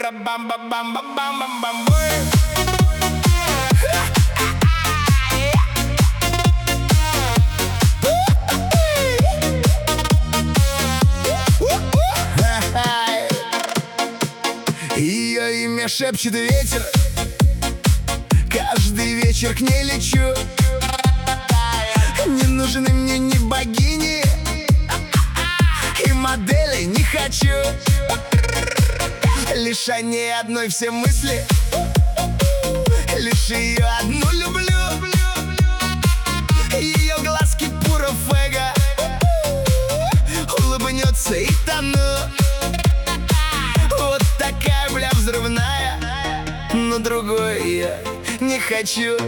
Бам-бам-бам-бам-бам-бам-бам. Ее имя шепчет ветер, каждый вечер к ней лечу. Не нужны мне ни богини, и модели не хочу. Лишь о ней одной все мысли, лишь ее одну люблю. Ее глазки пура фэга, улыбнется и тону. Вот такая, бля, взрывная, но другой я не хочу.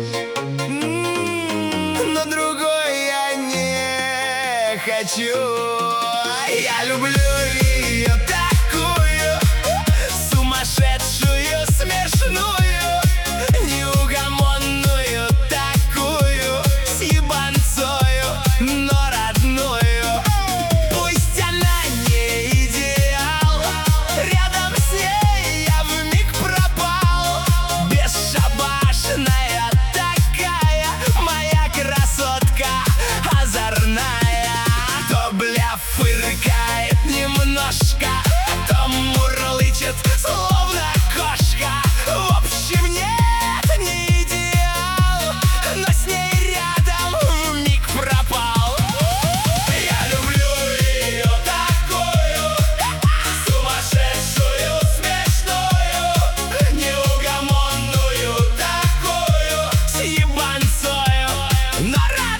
Но другой я не хочу. Я люблю ее такую, сумасшедшую, смешную, неугомонную такую, с ебанцою, но родную. Пусть она не идеал, рядом с ней я вмиг пропал. Бесшабашная такая, моя красотка озорная. То, бля, фыркает немножко, то мурлычет, словно кошка. В общем, нет, не идеал, но с ней рядом вмиг пропал. Я люблю ее такую, сумасшедшую, смешную, неугомонную такую, с ебанцою, но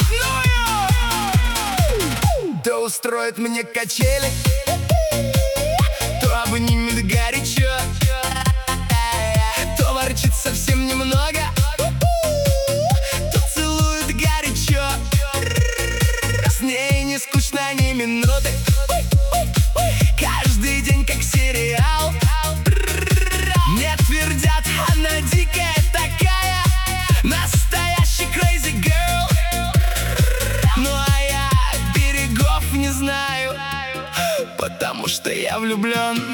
родную. То устроит мне качели, то обнимет горячо, то ворчит совсем немного, то целует горячо. С ней не скучно ни минуты, каждый день как сериал. Мне твердят, она дикая такая, настоящий crazy girl. Ну а я берегов не знаю, потому что я влюблен.